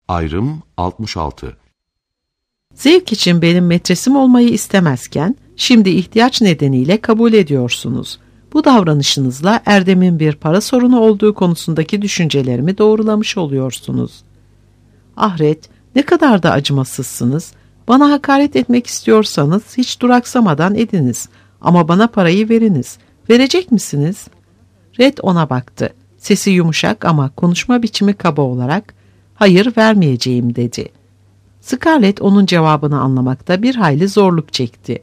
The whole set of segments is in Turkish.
Ayrım 66. Zevk için benim metresim olmayı istemezken, şimdi ihtiyaç nedeniyle kabul ediyorsunuz. Bu davranışınızla Erdem'in bir para sorunu olduğu konusundaki düşüncelerimi doğrulamış oluyorsunuz. Ahret, ne kadar da acımasızsınız. Bana hakaret etmek istiyorsanız hiç duraksamadan ediniz. Ama bana parayı veriniz. Verecek misiniz? Red ona baktı. Sesi yumuşak ama konuşma biçimi kaba olarak, hayır vermeyeceğim dedi. Scarlett onun cevabını anlamakta bir hayli zorluk çekti.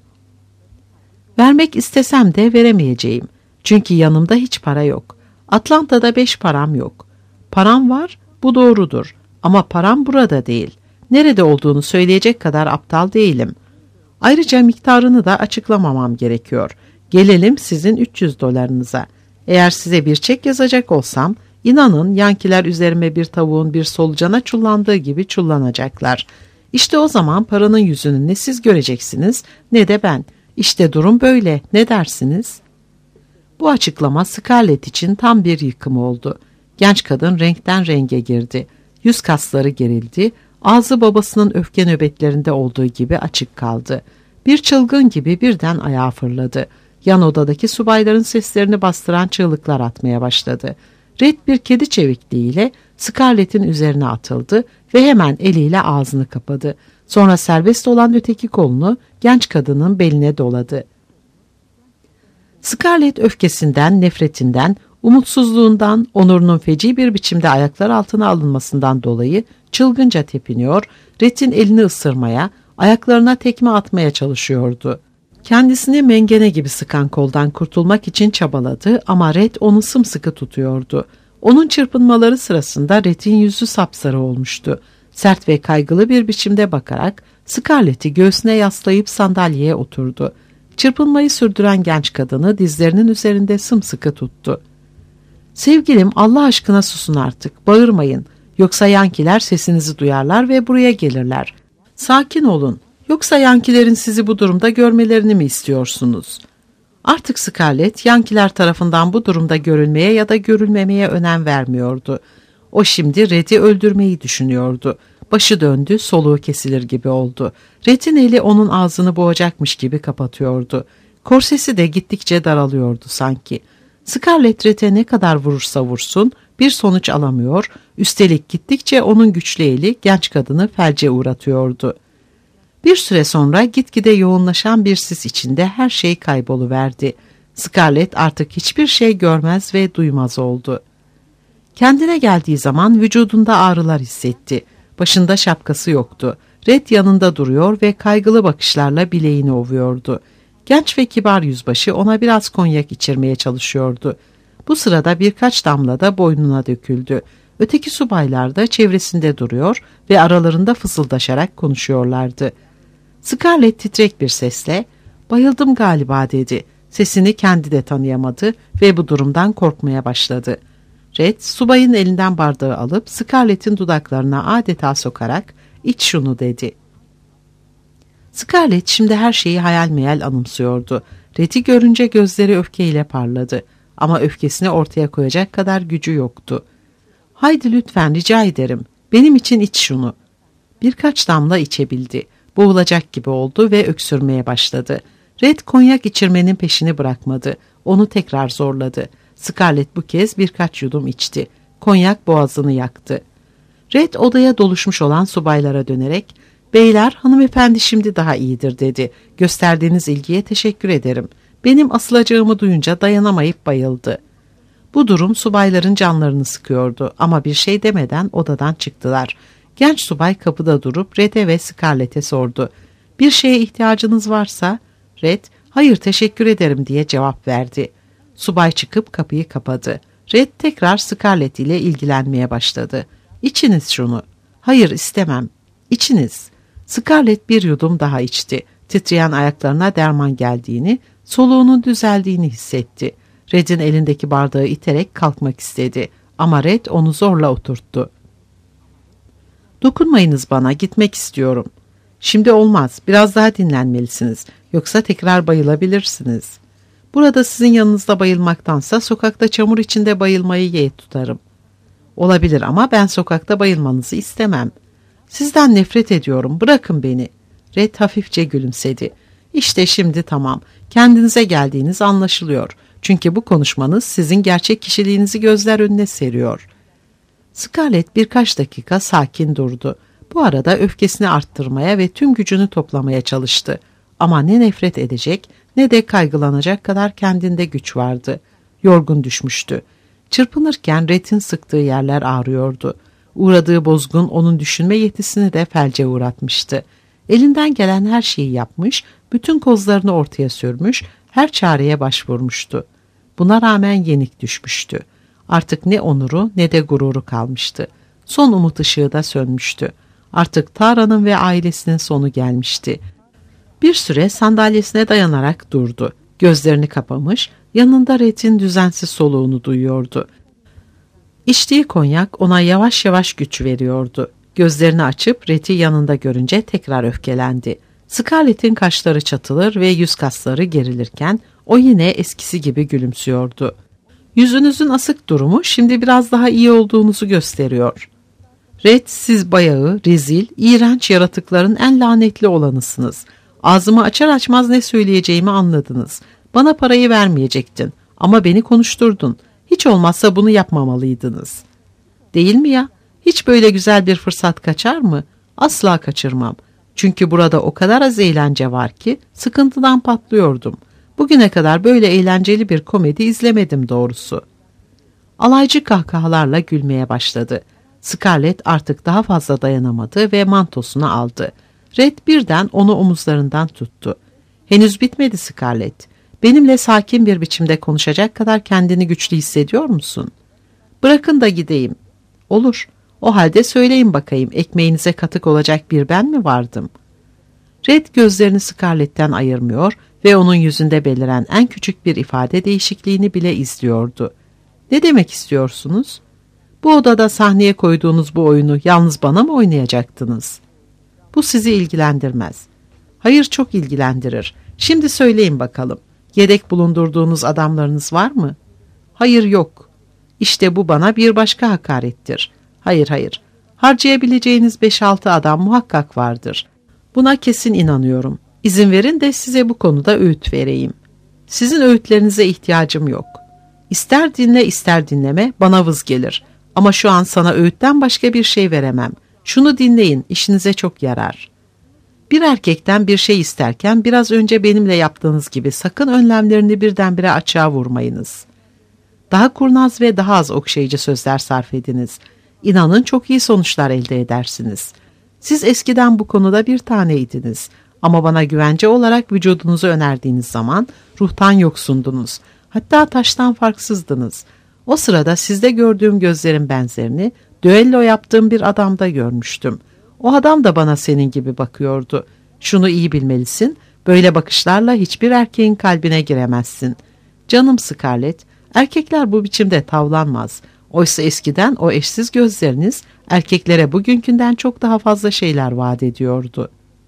Vermek istesem de veremeyeceğim. Çünkü yanımda hiç para yok. Atlanta'da 5 param yok. Param var, bu doğrudur. Ama param burada değil. Nerede olduğunu söyleyecek kadar aptal değilim. Ayrıca miktarını da açıklamamam gerekiyor. Gelelim sizin $300'ınıza. Eğer size bir çek yazacak olsam, inanın yankiler üzerime bir tavuğun bir solucana çullandığı gibi çullanacaklar. İşte o zaman paranın yüzünü ne siz göreceksiniz ne de ben. İşte durum böyle. Ne dersiniz? Bu açıklama Scarlett için tam bir yıkım oldu. Genç kadın renkten renge girdi. Yüz kasları gerildi. Ağzı babasının öfke nöbetlerinde olduğu gibi açık kaldı. Bir çılgın gibi birden ayağa fırladı. Yan odadaki subayların seslerini bastıran çığlıklar atmaya başladı. Red bir kedi çevikliğiyle Scarlett'in üzerine atıldı ve hemen eliyle ağzını kapadı. Sonra serbest olan öteki kolunu genç kadının beline doladı. Scarlett öfkesinden, nefretinden, umutsuzluğundan, onurunun feci bir biçimde ayaklar altına alınmasından dolayı çılgınca tepiniyor, Red'in elini ısırmaya, ayaklarına tekme atmaya çalışıyordu. Kendisini mengene gibi sıkan koldan kurtulmak için çabaladı ama Red onu sımsıkı tutuyordu. Onun çırpınmaları sırasında Red'in yüzü sapsarı olmuştu. Sert ve kaygılı bir biçimde bakarak Scarlett'i göğsüne yaslayıp sandalyeye oturdu. Çırpınmayı sürdüren genç kadını dizlerinin üzerinde sımsıkı tuttu. "Sevgilim, Allah aşkına susun artık, bağırmayın. Yoksa yankiler sesinizi duyarlar ve buraya gelirler. Sakin olun. Yoksa yankilerin sizi bu durumda görmelerini mi istiyorsunuz?" Artık Scarlett, yankiler tarafından bu durumda görülmeye ya da görülmemeye önem vermiyordu. O şimdi Red'i öldürmeyi düşünüyordu. Başı döndü, soluğu kesilir gibi oldu. Red'in eli onun ağzını boğacakmış gibi kapatıyordu. Korsesi de gittikçe daralıyordu sanki. Scarlett Red'e ne kadar vurursa vursun bir sonuç alamıyor, üstelik gittikçe onun güçlü eli genç kadını felce uğratıyordu. Bir süre sonra gitgide yoğunlaşan bir sis içinde her şey kayboluverdi. Scarlett artık hiçbir şey görmez ve duymaz oldu. Kendine geldiği zaman vücudunda ağrılar hissetti. Başında şapkası yoktu. Red yanında duruyor ve kaygılı bakışlarla bileğini ovuyordu. Genç ve kibar yüzbaşı ona biraz konyak içirmeye çalışıyordu. Bu sırada birkaç damla da boynuna döküldü. Öteki subaylar da çevresinde duruyor ve aralarında fısıldaşarak konuşuyorlardı. Scarlett titrek bir sesle "Bayıldım galiba" dedi. Sesini kendi de tanıyamadı ve bu durumdan korkmaya başladı. Red, subayın elinden bardağı alıp Scarlett'in dudaklarına adeta sokarak "İç şunu" dedi. Scarlett şimdi her şeyi hayal meyal anımsıyordu. Red'i görünce gözleri öfkeyle parladı. Ama öfkesini ortaya koyacak kadar gücü yoktu. "Haydi lütfen, rica ederim. Benim için iç şunu." Birkaç damla içebildi. Boğulacak gibi oldu ve öksürmeye başladı. Red konyak içirmenin peşini bırakmadı. Onu tekrar zorladı. Scarlett bu kez birkaç yudum içti. Konyak boğazını yaktı. Red odaya doluşmuş olan subaylara dönerek "Beyler, hanımefendi şimdi daha iyidir" dedi. "Gösterdiğiniz ilgiye teşekkür ederim. Benim asılacağımı duyunca dayanamayıp bayıldı." Bu durum subayların canlarını sıkıyordu ama bir şey demeden odadan çıktılar. Genç subay kapıda durup Red'e ve Scarlett'e sordu. "Bir şeye ihtiyacınız varsa?" Red, "Hayır, teşekkür ederim" diye cevap verdi. Subay çıkıp kapıyı kapadı. Red tekrar Scarlett ile ilgilenmeye başladı. "İçiniz şunu." "Hayır, istemem." "İçiniz." Scarlett bir yudum daha içti. Titreyen ayaklarına derman geldiğini, soluğunun düzeldiğini hissetti. Red'in elindeki bardağı iterek kalkmak istedi. Ama Red onu zorla oturttu. "Dokunmayınız bana, gitmek istiyorum." "Şimdi olmaz, biraz daha dinlenmelisiniz. Yoksa tekrar bayılabilirsiniz." "Burada sizin yanınızda bayılmaktansa sokakta çamur içinde bayılmayı yeğet tutarım." Olabilir ama ben sokakta bayılmanızı istemem. Sizden nefret ediyorum, bırakın beni. Red hafifçe gülümsedi. İşte şimdi tamam, kendinize geldiğiniz anlaşılıyor. Çünkü bu konuşmanız sizin gerçek kişiliğinizi gözler önüne seriyor. Scarlett birkaç dakika sakin durdu. Bu arada öfkesini arttırmaya ve tüm gücünü toplamaya çalıştı. Ama ne nefret edecek ne de kaygılanacak kadar kendinde güç vardı. Yorgun düşmüştü. Çırpınırken Red'in sıktığı yerler ağrıyordu. Uğradığı bozgun onun düşünme yetisini de felce uğratmıştı. Elinden gelen her şeyi yapmış, bütün kozlarını ortaya sürmüş, her çareye başvurmuştu. Buna rağmen yenik düşmüştü. Artık ne onuru ne de gururu kalmıştı. Son umut ışığı da sönmüştü. Artık Tara'nın ve ailesinin sonu gelmişti. Bir süre sandalyesine dayanarak durdu. Gözlerini kapamış, yanında Red'in düzensiz soluğunu duyuyordu. İçtiği konyak ona yavaş yavaş güç veriyordu. Gözlerini açıp Red'i yanında görünce tekrar öfkelendi. Scarlett'in kaşları çatılır ve yüz kasları gerilirken o yine eskisi gibi gülümsüyordu. Yüzünüzün asık durumu şimdi biraz daha iyi olduğunuzu gösteriyor. Red, siz bayağı, rezil, iğrenç yaratıkların en lanetli olanısınız. Ağzımı açar açmaz ne söyleyeceğimi anladınız. Bana parayı vermeyecektin ama beni konuşturdun. Hiç olmazsa bunu yapmamalıydınız. Değil mi ya? Hiç böyle güzel bir fırsat kaçar mı? Asla kaçırmam. Çünkü burada o kadar az eğlence var ki sıkıntıdan patlıyordum. Bugüne kadar böyle eğlenceli bir komedi izlemedim doğrusu. Alaycı kahkahalarla gülmeye başladı. Scarlett artık daha fazla dayanamadı ve mantosunu aldı. Red birden onu omuzlarından tuttu. Henüz bitmedi Scarlett. Benimle sakin bir biçimde konuşacak kadar kendini güçlü hissediyor musun? Bırakın da gideyim. Olur. O halde söyleyin bakayım, ekmeğinize katık olacak bir ben mi vardım? Red gözlerini Scarlett'ten ayırmıyor ve onun yüzünde beliren en küçük bir ifade değişikliğini bile izliyordu. Ne demek istiyorsunuz? Bu odada sahneye koyduğunuz bu oyunu yalnız bana mı oynayacaktınız? Bu sizi ilgilendirmez. Hayır, çok ilgilendirir. Şimdi söyleyin bakalım. Yedek bulundurduğunuz adamlarınız var mı? Hayır, yok. İşte bu bana bir başka hakarettir. Hayır. Harcayabileceğiniz 5-6 adam muhakkak vardır. Buna kesin inanıyorum. İzin verin de size bu konuda öğüt vereyim. Sizin öğütlerinize ihtiyacım yok. İster dinle ister dinleme bana vız gelir. Ama şu an sana öğütten başka bir şey veremem. Şunu dinleyin, işinize çok yarar. Bir erkekten bir şey isterken biraz önce benimle yaptığınız gibi sakın önlemlerini birdenbire açığa vurmayınız. Daha kurnaz ve daha az okşayıcı sözler sarf ediniz. İnanın çok iyi sonuçlar elde edersiniz. Siz eskiden bu konuda bir taneydiniz. Ama bana güvence olarak vücudunuzu önerdiğiniz zaman ruhtan yoksundunuz. Hatta taştan farksızdınız. O sırada sizde gördüğüm gözlerin benzerini düello yaptığım bir adamda görmüştüm. O adam da bana senin gibi bakıyordu. Şunu iyi bilmelisin, böyle bakışlarla hiçbir erkeğin kalbine giremezsin. Canım Scarlett, erkekler bu biçimde tavlanmaz. Oysa eskiden o eşsiz gözleriniz erkeklere bugünkünden çok daha fazla şeyler vaat ediyordu.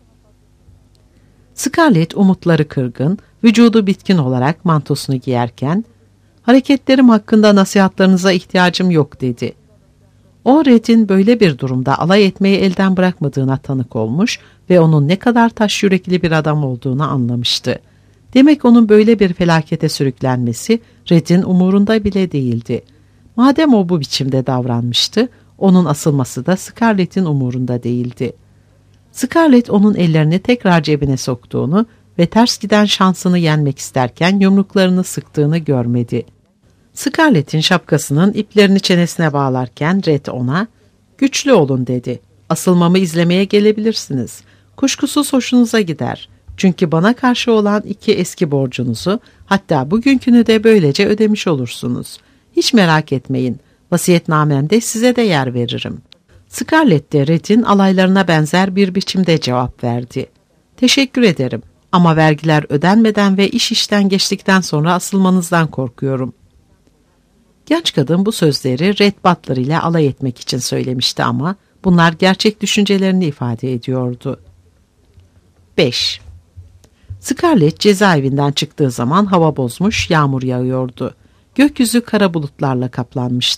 Scarlett umutları kırgın, vücudu bitkin olarak mantosunu giyerken, hareketlerim hakkında nasihatlarınıza ihtiyacım yok dedi. O Red'in böyle bir durumda alay etmeyi elden bırakmadığına tanık olmuş ve onun ne kadar taş yürekli bir adam olduğunu anlamıştı. Demek onun böyle bir felakete sürüklenmesi Red'in umurunda bile değildi. Madem o bu biçimde davranmıştı, onun asılması da Scarlett'in umurunda değildi. Scarlett onun ellerini tekrar cebine soktuğunu ve ters giden şansını yenmek isterken yumruklarını sıktığını görmedi. Scarlett'in şapkasının iplerini çenesine bağlarken Red ona, "Güçlü olun," dedi. "Asılmamı izlemeye gelebilirsiniz. Kuşkusuz hoşunuza gider. Çünkü bana karşı olan 2 eski borcunuzu, hatta bugünkünü de böylece ödemiş olursunuz. Hiç merak etmeyin. Vasiyetnamemde size de yer veririm." Scarlett de Red'in alaylarına benzer bir biçimde cevap verdi. "Teşekkür ederim ama vergiler ödenmeden ve iş işten geçtikten sonra asılmanızdan korkuyorum." Genç kadın bu sözleri Red Butler ile alay etmek için söylemişti ama bunlar gerçek düşüncelerini ifade ediyordu. 5. Scarlett cezaevinden çıktığı zaman hava bozmuş, yağmur yağıyordu. Gökyüzü kara bulutlarla kaplanmıştı.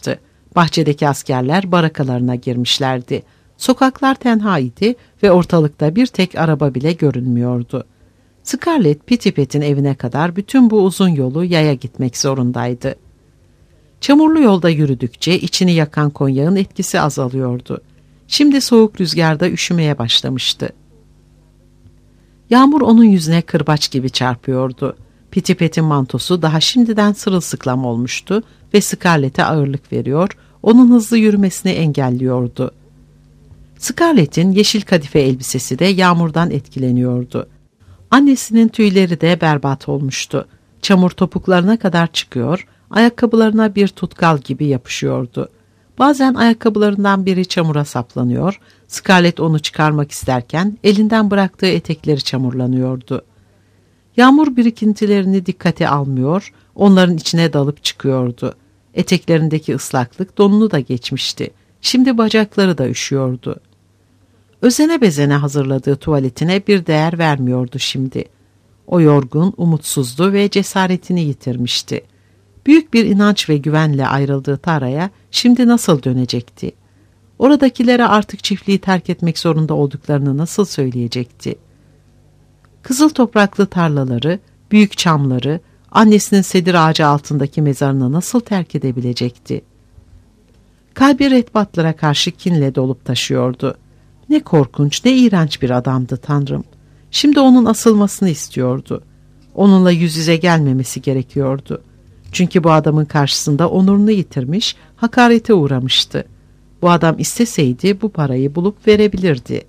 Bahçedeki askerler barakalarına girmişlerdi. Sokaklar tenhaydı ve ortalıkta bir tek araba bile görünmüyordu. Scarlett, Pitipet'in evine kadar bütün bu uzun yolu yaya gitmek zorundaydı. Çamurlu yolda yürüdükçe içini yakan konyağın etkisi azalıyordu. Şimdi soğuk rüzgarda üşümeye başlamıştı. Yağmur onun yüzüne kırbaç gibi çarpıyordu. Pitipet'in mantosu daha şimdiden sırılsıklam olmuştu ve Scarlett'e ağırlık veriyor, onun hızlı yürümesini engelliyordu. Scarlett'in yeşil kadife elbisesi de yağmurdan etkileniyordu. Annesinin tüyleri de berbat olmuştu. Çamur topuklarına kadar çıkıyor, ayakkabılarına bir tutkal gibi yapışıyordu. Bazen ayakkabılarından biri çamura saplanıyor, Scarlett onu çıkarmak isterken elinden bıraktığı etekleri çamurlanıyordu. Yağmur birikintilerini dikkate almıyor, onların içine dalıp çıkıyordu. Eteklerindeki ıslaklık donunu da geçmişti. Şimdi bacakları da üşüyordu. Özene bezene hazırladığı tuvaletine bir değer vermiyordu şimdi. O yorgun, umutsuzdu ve cesaretini yitirmişti. Büyük bir inanç ve güvenle ayrıldığı Tara'ya şimdi nasıl dönecekti? Oradakilere artık çiftliği terk etmek zorunda olduklarını nasıl söyleyecekti? Kızıl topraklı tarlaları, büyük çamları, annesinin sedir ağacı altındaki mezarını nasıl terk edebilecekti? Kalbi Redbatlara karşı kinle dolup taşıyordu. Ne korkunç, ne iğrenç bir adamdı Tanrım. Şimdi onun asılmasını istiyordu. Onunla yüz yüze gelmemesi gerekiyordu. Çünkü bu adamın karşısında onurunu yitirmiş, hakarete uğramıştı. Bu adam isteseydi bu parayı bulup verebilirdi.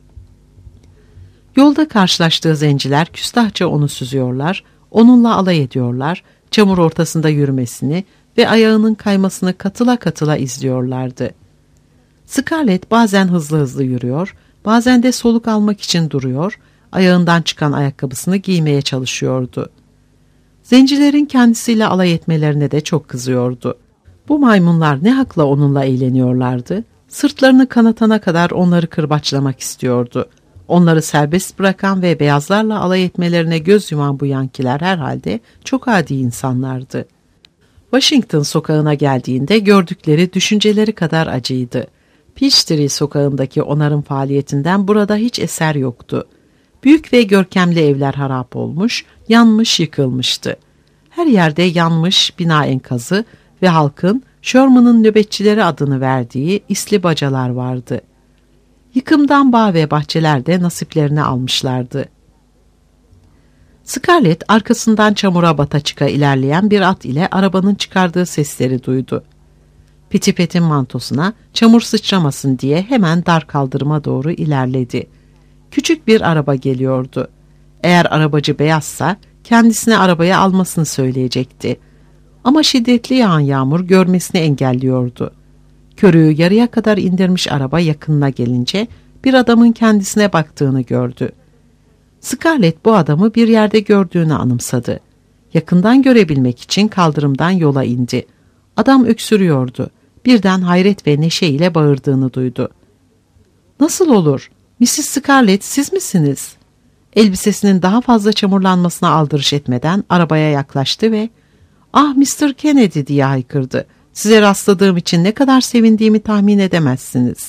Yolda karşılaştığı zenciler küstahça onu süzüyorlar, onunla alay ediyorlar, çamur ortasında yürümesini ve ayağının kaymasını katıla katıla izliyorlardı. Scarlett bazen hızlı hızlı yürüyor, bazen de soluk almak için duruyor, ayağından çıkan ayakkabısını giymeye çalışıyordu. Zencilerin kendisiyle alay etmelerine de çok kızıyordu. Bu maymunlar ne hakla onunla eğleniyorlardı? Sırtlarını kanatana kadar onları kırbaçlamak istiyordu. Onları serbest bırakan ve beyazlarla alay etmelerine göz yuman bu yankiler herhalde çok adi insanlardı. Washington sokağına geldiğinde gördükleri düşünceleri kadar acıydı. Peachtree sokağındaki onarım faaliyetinden burada hiç eser yoktu. Büyük ve görkemli evler harap olmuş, yanmış, yıkılmıştı. Her yerde yanmış bina enkazı ve halkın Sherman'ın nöbetçileri adını verdiği isli bacalar vardı. Yıkımdan bağ ve bahçeler de nasiplerini almışlardı. Scarlett arkasından çamura bata çıka ilerleyen bir at ile arabanın çıkardığı sesleri duydu. Pitipet'in mantosuna çamur sıçramasın diye hemen dar kaldırıma doğru ilerledi. Küçük bir araba geliyordu. Eğer arabacı beyazsa kendisine arabaya almasını söyleyecekti. Ama şiddetli yağan yağmur görmesini engelliyordu. Körüğü yarıya kadar indirmiş araba yakınına gelince bir adamın kendisine baktığını gördü. Scarlett bu adamı bir yerde gördüğünü anımsadı. Yakından görebilmek için kaldırımdan yola indi. Adam öksürüyordu. Birden hayret ve neşe ile bağırdığını duydu. "Nasıl olur? Mrs. Scarlett siz misiniz?" Elbisesinin daha fazla çamurlanmasına aldırış etmeden arabaya yaklaştı ve "Ah Mr. Kennedy" diye haykırdı. "Size rastladığım için ne kadar sevindiğimi tahmin edemezsiniz."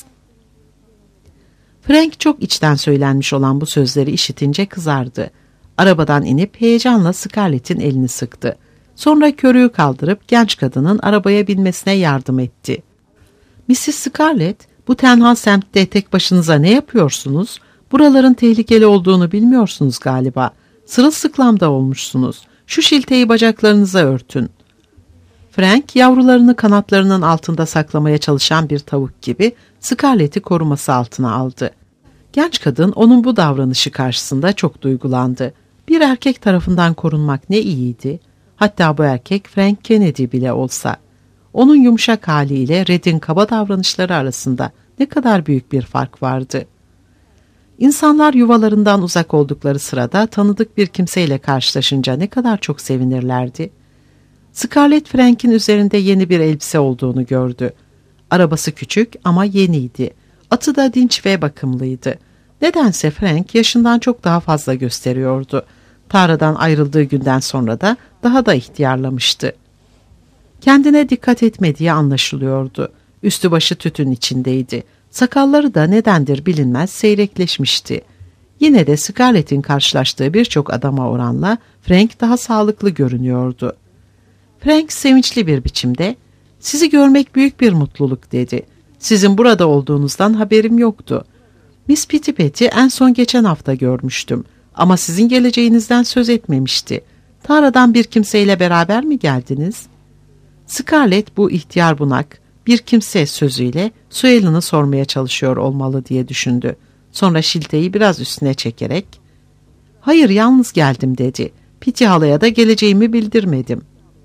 Frank çok içten söylenmiş olan bu sözleri işitince kızardı. Arabadan inip heyecanla Scarlett'in elini sıktı. Sonra körüğü kaldırıp genç kadının arabaya binmesine yardım etti. "Mrs. Scarlett, bu tenha semtte tek başınıza ne yapıyorsunuz? Buraların tehlikeli olduğunu bilmiyorsunuz galiba. Sırılsıklamda olmuşsunuz. Şu şilteyi bacaklarınıza örtün." Frank, yavrularını kanatlarının altında saklamaya çalışan bir tavuk gibi Scarlett'i koruması altına aldı. Genç kadın onun bu davranışı karşısında çok duygulandı. Bir erkek tarafından korunmak ne iyiydi. Hatta bu erkek Frank Kennedy bile olsa. Onun yumuşak haliyle Red'in kaba davranışları arasında ne kadar büyük bir fark vardı. İnsanlar yuvalarından uzak oldukları sırada tanıdık bir kimseyle karşılaşınca ne kadar çok sevinirlerdi. Scarlett Frank'in üzerinde yeni bir elbise olduğunu gördü. Arabası küçük ama yeniydi. Atı da dinç ve bakımlıydı. Nedense Frank yaşından çok daha fazla gösteriyordu. Tara'dan ayrıldığı günden sonra da daha da ihtiyarlamıştı. Kendine dikkat etmediği anlaşılıyordu. Üstü başı tütün içindeydi. Sakalları da nedendir bilinmez seyrekleşmişti. Yine de Scarlett'in karşılaştığı birçok adama oranla Frank daha sağlıklı görünüyordu. Frank sevinçli bir biçimde, "Sizi görmek büyük bir mutluluk," dedi. "Sizin burada olduğunuzdan haberim yoktu. Miss Pittipat'i en son geçen hafta görmüştüm ama sizin geleceğinizden söz etmemişti. Tara'dan bir kimseyle beraber mi geldiniz?" Scarlett bu ihtiyar bunak bir kimse sözüyle Suellen'ı sormaya çalışıyor olmalı diye düşündü. Sonra şilteyi biraz üstüne çekerek, "Hayır, yalnız geldim," dedi. "Pitty halaya da geleceğimi bildirmedim."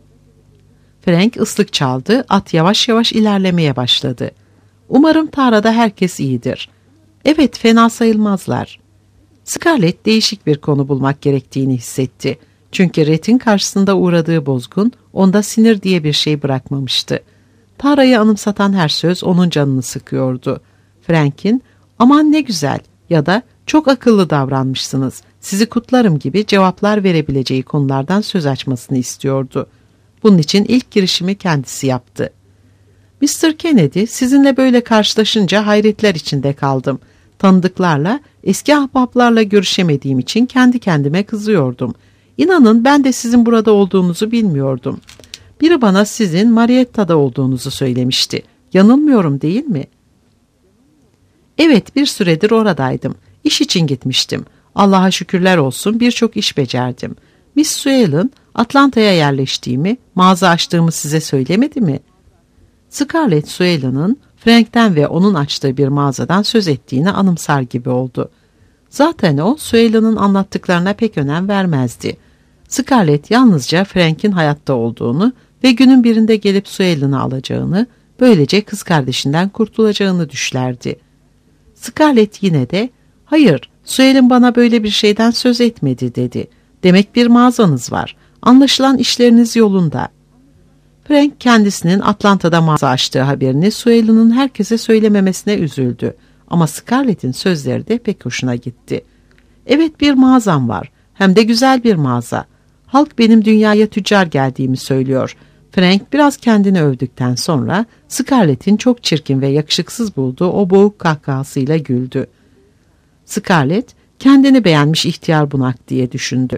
Frank ıslık çaldı, at yavaş yavaş ilerlemeye başladı. "Umarım Tara'da herkes iyidir." "Evet, fena sayılmazlar." Scarlett değişik bir konu bulmak gerektiğini hissetti. Çünkü Rhett'in karşısında uğradığı bozgun onda sinir diye bir şey bırakmamıştı. Tara'yı anımsatan her söz onun canını sıkıyordu. Frank'in "Aman ne güzel" ya da "Çok akıllı davranmışsınız, sizi kutlarım" gibi cevaplar verebileceği konulardan söz açmasını istiyordu. Bunun için ilk girişimi kendisi yaptı. "Mr. Kennedy, sizinle böyle karşılaşınca hayretler içinde kaldım. Tanıdıklarla, eski ahbaplarla görüşemediğim için kendi kendime kızıyordum. İnanın ben de sizin burada olduğunuzu bilmiyordum. Biri bana sizin Marietta'da olduğunuzu söylemişti. Yanılmıyorum değil mi?" "Evet, bir süredir oradaydım. İş için gitmiştim. Allah'a şükürler olsun birçok iş becerdim. Miss Suellen, Atlanta'ya yerleştiğimi, mağaza açtığımı size söylemedi mi?" Scarlett Suellen'ın Frank'ten ve onun açtığı bir mağazadan söz ettiğini anımsar gibi oldu. Zaten o Suellen'ın anlattıklarına pek önem vermezdi. Scarlett yalnızca Frank'in hayatta olduğunu ve günün birinde gelip Suellen'ı alacağını, böylece kız kardeşinden kurtulacağını düşlerdi. Scarlett yine de "Hayır, Suellen bana böyle bir şeyden söz etmedi," dedi. "Demek bir mağazanız var. Anlaşılan işleriniz yolunda." Frank kendisinin Atlanta'da mağaza açtığı haberini Suellen'ın herkese söylememesine üzüldü. Ama Scarlett'in sözleri de pek hoşuna gitti. "Evet, bir mağazam var. Hem de güzel bir mağaza. Halk benim dünyaya tüccar geldiğimi söylüyor." Frank biraz kendini övdükten sonra Scarlett'in çok çirkin ve yakışıksız bulduğu o boğuk kahkahasıyla güldü. Scarlett kendini beğenmiş ihtiyar bunak diye düşündü.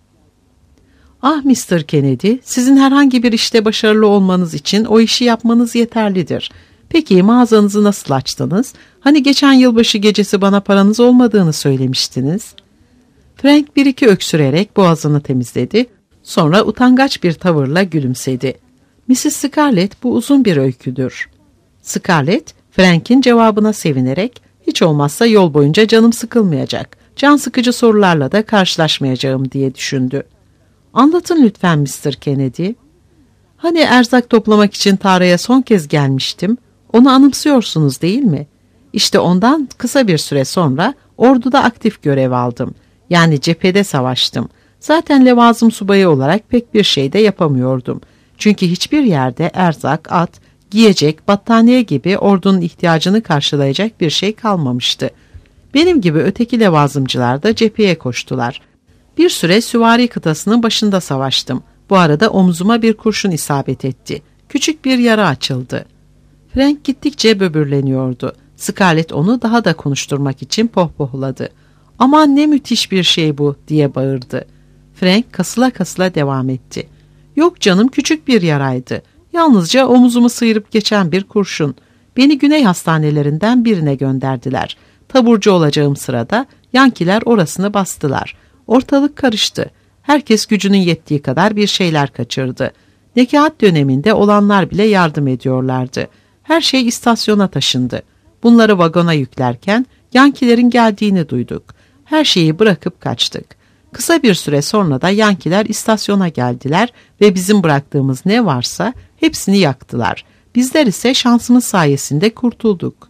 "Ah Mr. Kennedy, sizin herhangi bir işte başarılı olmanız için o işi yapmanız yeterlidir. Peki mağazanızı nasıl açtınız? Hani geçen yılbaşı gecesi bana paranız olmadığını söylemiştiniz." Frank bir iki öksürerek boğazını temizledi. Sonra utangaç bir tavırla gülümsedi. "Mrs. Scarlett, bu uzun bir öyküdür." Scarlett, Frank'in cevabına sevinerek, "Hiç olmazsa yol boyunca canım sıkılmayacak, can sıkıcı sorularla da karşılaşmayacağım," diye düşündü. "Anlatın lütfen Mr. Kennedy." "Hani erzak toplamak için Tara'ya son kez gelmiştim, onu anımsıyorsunuz değil mi? İşte ondan kısa bir süre sonra orduda aktif görev aldım. Yani cephede savaştım. Zaten levazım subayı olarak pek bir şey de yapamıyordum. Çünkü hiçbir yerde erzak, at, giyecek, battaniye gibi ordunun ihtiyacını karşılayacak bir şey kalmamıştı. Benim gibi öteki levazımcılar da cepheye koştular. Bir süre süvari kıtasının başında savaştım. Bu arada omzuma bir kurşun isabet etti. Küçük bir yara açıldı." Frank gittikçe böbürleniyordu. Scarlett onu daha da konuşturmak için pohpohladı. "Aman ne müthiş bir şey bu," diye bağırdı. Frank kasıla kasıla devam etti. "Yok canım, küçük bir yaraydı. Yalnızca omuzumu sıyırıp geçen bir kurşun. Beni Güney hastanelerinden birine gönderdiler. Taburcu olacağım sırada Yankiler orasını bastılar. Ortalık karıştı. Herkes gücünün yettiği kadar bir şeyler kaçırdı. Nekaat döneminde olanlar bile yardım ediyorlardı. Her şey istasyona taşındı. Bunları vagona yüklerken Yankilerin geldiğini duyduk. Her şeyi bırakıp kaçtık. Kısa bir süre sonra da Yankiler istasyona geldiler ve bizim bıraktığımız ne varsa hepsini yaktılar. Bizler ise şansımız sayesinde kurtulduk."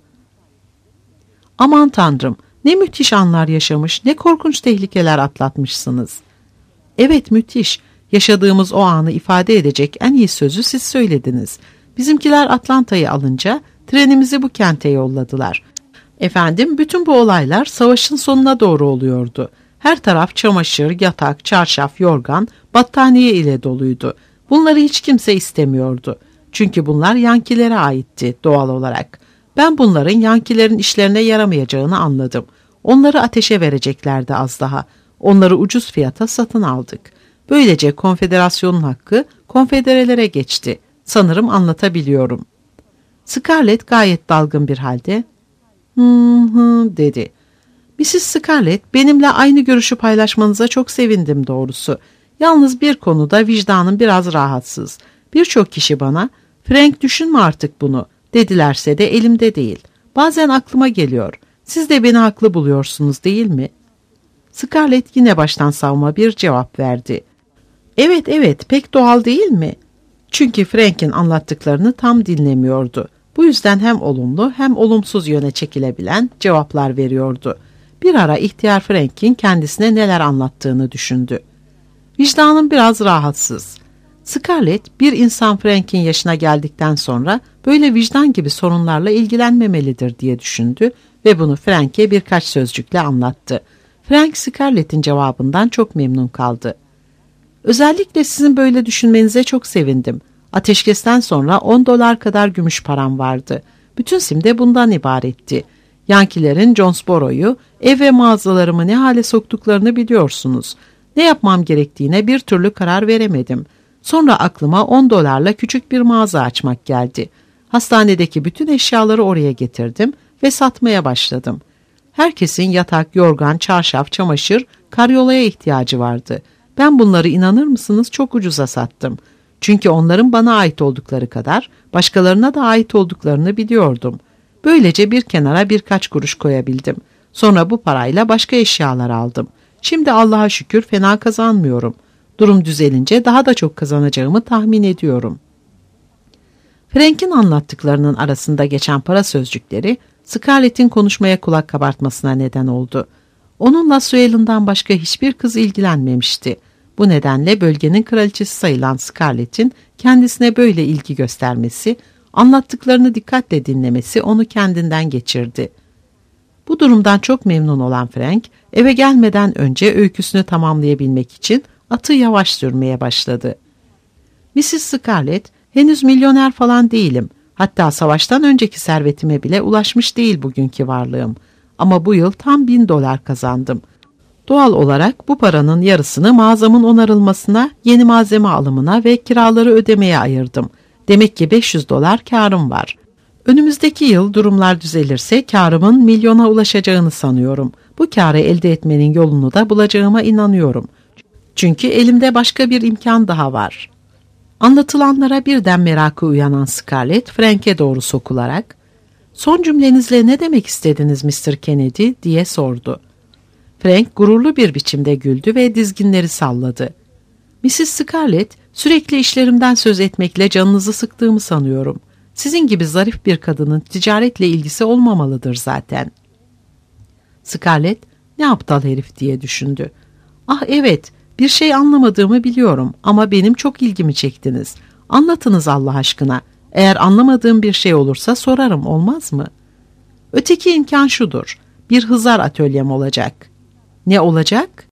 "Aman Tanrım, ne müthiş anlar yaşamış, ne korkunç tehlikeler atlatmışsınız." "Evet, müthiş. Yaşadığımız o anı ifade edecek en iyi sözü siz söylediniz. Bizimkiler Atlanta'yı alınca trenimizi bu kente yolladılar. Efendim, bütün bu olaylar savaşın sonuna doğru oluyordu. Her taraf çamaşır, yatak, çarşaf, yorgan, battaniye ile doluydu. Bunları hiç kimse istemiyordu. Çünkü bunlar Yankilere aitti doğal olarak. Ben bunların Yankilerin işlerine yaramayacağını anladım. Onları ateşe vereceklerdi az daha. Onları ucuz fiyata satın aldık. Böylece konfederasyonun hakkı konfederelere geçti. Sanırım anlatabiliyorum. Scarlett gayet dalgın bir halde dedi. Mrs. Scarlett, benimle aynı görüşü paylaşmanıza çok sevindim doğrusu. Yalnız bir konuda vicdanım biraz rahatsız. Birçok kişi bana, Frank düşünme artık bunu dedilerse de elimde değil. Bazen aklıma geliyor. Siz de beni haklı buluyorsunuz değil mi? Scarlett yine baştan savma bir cevap verdi. Evet, pek doğal değil mi? Çünkü Frank'in anlattıklarını tam dinlemiyordu. Bu yüzden hem olumlu hem olumsuz yöne çekilebilen cevaplar veriyordu. Bir ara ihtiyar Frank'in kendisine neler anlattığını düşündü. Vicdanım biraz rahatsız. Scarlett, bir insan Frank'in yaşına geldikten sonra böyle vicdan gibi sorunlarla ilgilenmemelidir diye düşündü ve bunu Frank'e birkaç sözcükle anlattı. Frank, Scarlett'in cevabından çok memnun kaldı. Özellikle sizin böyle düşünmenize çok sevindim. Ateşkesten sonra $10 kadar gümüş param vardı. Bütün sim de bundan ibaretti. Yankilerin Jonesboro'yu, ev ve mağazalarımı ne hale soktuklarını biliyorsunuz. Ne yapmam gerektiğine bir türlü karar veremedim. Sonra aklıma $10'la küçük bir mağaza açmak geldi. Hastanedeki bütün eşyaları oraya getirdim ve satmaya başladım. Herkesin yatak, yorgan, çarşaf, çamaşır, karyolaya ihtiyacı vardı. Ben bunları inanır mısınız çok ucuza sattım. Çünkü onların bana ait oldukları kadar başkalarına da ait olduklarını biliyordum. Böylece bir kenara birkaç kuruş koyabildim. Sonra bu parayla başka eşyalar aldım. Şimdi Allah'a şükür fena kazanmıyorum. Durum düzelince daha da çok kazanacağımı tahmin ediyorum. Frank'in anlattıklarının arasında geçen para sözcükleri Scarlett'in konuşmaya kulak kabartmasına neden oldu. Onunla Suel'ından başka hiçbir kız ilgilenmemişti. Bu nedenle bölgenin kraliçesi sayılan Scarlett'in kendisine böyle ilgi göstermesi, anlattıklarını dikkatle dinlemesi onu kendinden geçirdi. Bu durumdan çok memnun olan Frank, eve gelmeden önce öyküsünü tamamlayabilmek için atı yavaş sürmeye başladı. Mrs. Scarlett, henüz milyoner falan değilim. Hatta savaştan önceki servetime bile ulaşmış değil bugünkü varlığım. Ama bu yıl tam $1000 kazandım. Doğal olarak bu paranın yarısını mağazamın onarılmasına, yeni malzeme alımına ve kiraları ödemeye ayırdım. Demek ki $500 kârım var. Önümüzdeki yıl durumlar düzelirse kârımın milyona ulaşacağını sanıyorum. Bu kârı elde etmenin yolunu da bulacağıma inanıyorum. Çünkü elimde başka bir imkan daha var. Anlatılanlara birden merakı uyanan Scarlett, Frank'e doğru sokularak, "Son cümlenizle ne demek istediniz Mr. Kennedy?" diye sordu. Frank gururlu bir biçimde güldü ve dizginleri salladı. "Mrs. Scarlett, sürekli işlerimden söz etmekle canınızı sıktığımı sanıyorum. Sizin gibi zarif bir kadının ticaretle ilgisi olmamalıdır zaten." Scarlett, "Ne aptal herif," diye düşündü. "Ah evet, bir şey anlamadığımı biliyorum ama benim çok ilgimi çektiniz. Anlatınız Allah aşkına. Eğer anlamadığım bir şey olursa sorarım, olmaz mı?" "Öteki imkan şudur. Bir hızar atölyem olacak." "Ne olacak?"